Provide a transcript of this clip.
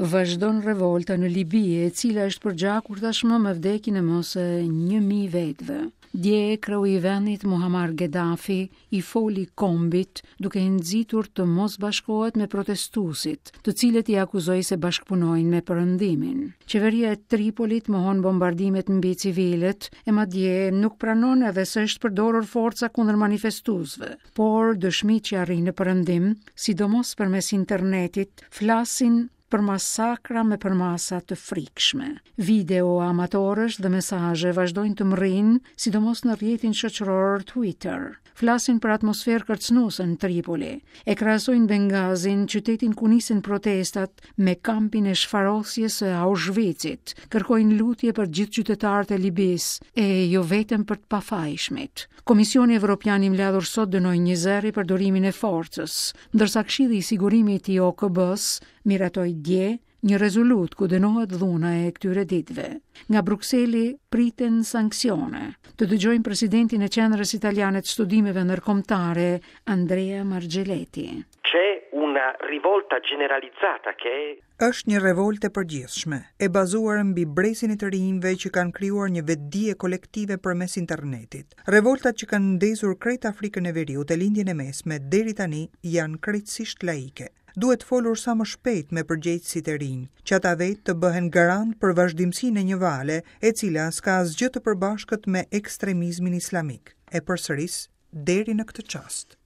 Vazhdon revolta në Libi, e cila është përgjakur tashmë me vdekjen e mos 1000 vetëve. Dje kreu I vendit Muammar Gheddafi I foli kombit duke I nxitur të mos bashkohet me protestuesit, të cilët I akuzoi se bashkëpunojnë me Perëndimin. Qeveria e Tripolit mohon bombardimet mbi civilët e madje nuk pranon edhe se është përdorur forca kundër manifestuesve, por dëshmitë që arrin në Perëndim, sidomos përmes internetit, flasin për masakra me përmasa të frikshme. Video amatorësh dhe mesazhe vazhdojnë të mrrijnë, sidomos në rrjetin shoqëror Twitter. Flasin për atmosferë kërcënuese në Tripoli. E krahasojnë Bengazin, qytetin ku nisin protestat, me kampin e shfarosjes së Auschwitzit. Kërkojnë lutje për gjithë qytetarët e Libisë, e jo vetëm për të pafajshmit. Komisioni Evropian I mbledhur sot dënoi një zëri për përdorimin e forcës, ndërsa Këshilli I Sigurimit I OKB-s miratoi dje një rezolut ku dënohet dhuna e këtyre ditëve. Nga Brukseli priten sanksione. Të dëgjojmë presidentin e Qendrës Italiane të Studimeve Ndërkombëtare, Andrea Margelleti. C'è una rivolta generalizzata che është një revolte përgjithshme, e bazuar mbi bresin e të rinjve që kanë krijuar një vetdije kolektive përmes internetit. Revoltat që kanë ndezur krejt Afrikën e Veriut e Lindjen e Mesme deri tani janë krejtësisht laike. Duhet folur sa më shpejt me përgjegjësit e rinj, që ata vetë të bëhen garant për vazhdimsinë e një vale e cila s'ka asgjë të përbashkët me ekstremizmin islamik. E përsëris deri në këtë çast.